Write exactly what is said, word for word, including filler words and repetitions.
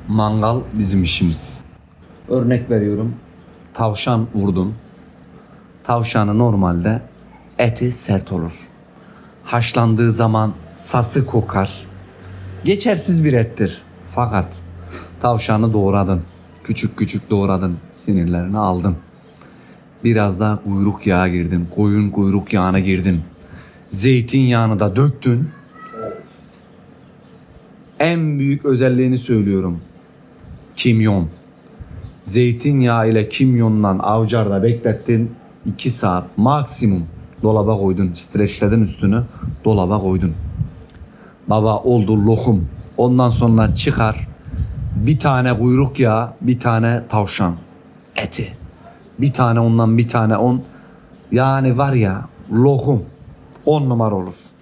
Mangal bizim işimiz. Örnek veriyorum. Tavşan vurdun. Tavşanı normalde eti sert olur. Haşlandığı zaman sası kokar. Geçersiz bir ettir. Fakat tavşanı doğradın. Küçük küçük doğradın. Sinirlerini aldın. Biraz da kuyruk yağı girdin. Koyun kuyruk yağına girdin. Zeytinyağını da döktün. En büyük özelliğini söylüyorum. Kimyon. Zeytinyağı ile kimyondan avcarda beklettin. iki saat maksimum dolaba koydun. Streçledin üstünü. Dolaba koydun. Baba oldu lokum. Ondan sonra çıkar. Bir tane kuyruk yağı, bir tane tavşan eti. Bir tane ondan bir tane on. Yani var ya lokum. On numara olur.